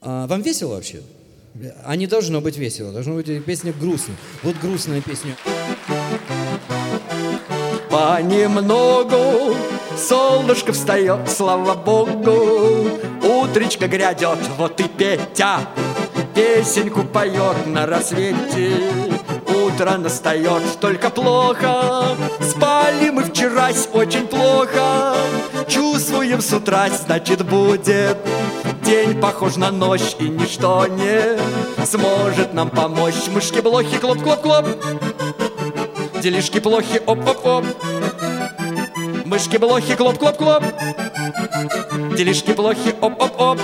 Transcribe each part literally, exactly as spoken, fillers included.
А вам весело вообще? А не должно быть весело, должно быть песня грустная. Вот грустная песня. Понемногу солнышко встает, слава богу, утречка грядет, вот и Петя песенку поет на рассвете. Утро настает, только плохо, спали мы вчерась очень плохо. Чувствуем с утра, значит будет день похож на ночь, и ничто не сможет нам помочь. Мышки-блохи, клоп-клоп-клоп, делишки плохи, оп-оп-оп. Мышки-блохи, клоп-клоп-клоп, делишки плохи, оп-оп-оп.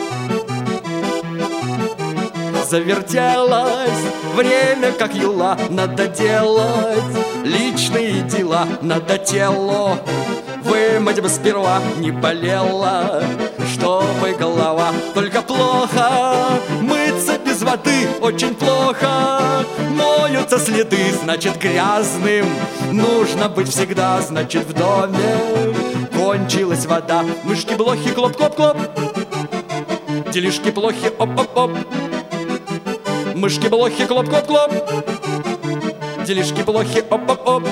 Завертелось время, как юла, надо делать личные дела, надо тело вымыть бы сперва, не болела, чтобы голова. Только плохо мыться без воды, очень плохо моются следы, значит грязным нужно быть всегда, значит в доме кончилась вода. Мышки-блохи, клоп-клоп-клоп, делишки плохи, оп-оп-оп. Мышки-блохи, клоп-клоп-клоп, делишки плохи, оп-оп-оп.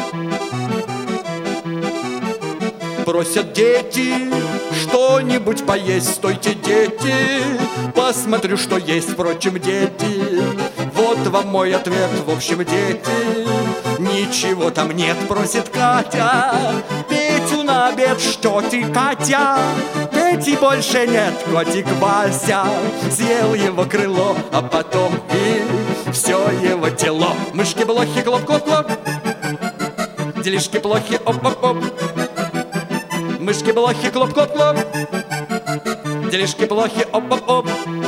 Просят дети что-нибудь поесть, стойте, дети, посмотрю, что есть. Впрочем, дети, вот вам мой ответ. В общем, дети, ничего там нет. Просит Катя Петю на обед. Что ты, Катя? Пети больше нет. Котик Вася съел его крыло, а потом и все его тело. Мышки-блохи, клоп-клоп-клоп, делишки плохи, оп-оп-оп. Мышки-блохи, клоп-клоп-клоп, делишки плохи, оп-оп-оп.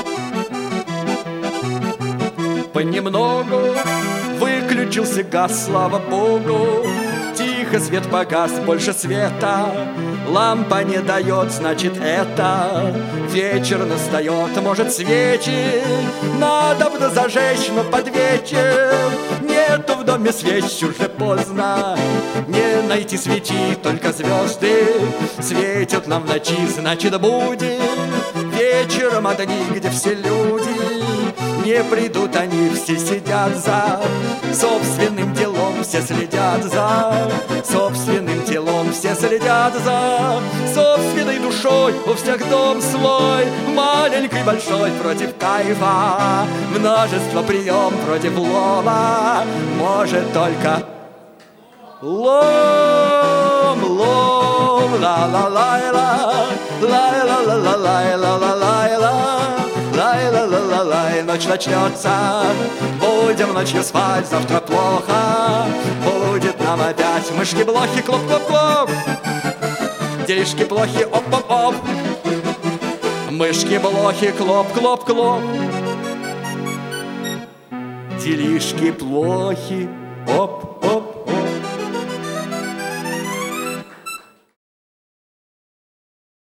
Понемногу выключился газ, слава богу. Тихо свет погас, больше света лампа не дает, значит это вечер настает. Может свечи надо бы зажечь, но под вечер нету в доме свеч, уже поздно не найти свечи, только звезды светят нам в ночи. Значит будет вечером одни, где все люди не придут, они все сидят за собственным делом, все следят за собственным телом, все следят за собственной душой. У всех дом свой, маленький, большой, против кайфа множество прием, против лома может только лом, лом, ла-ла-лай-ла, лай-ла-ла-ла-лай-ла-ла-лай-ла. Лай-ла-ла-ла-лай, ночь начнется, будем ночью спать, завтра плохо будет нам опять. Мышки-блохи, клоп-клоп-клоп, делишки плохи, оп-оп-оп. Мышки-блохи, клоп-клоп-клоп, делишки плохи, оп-оп.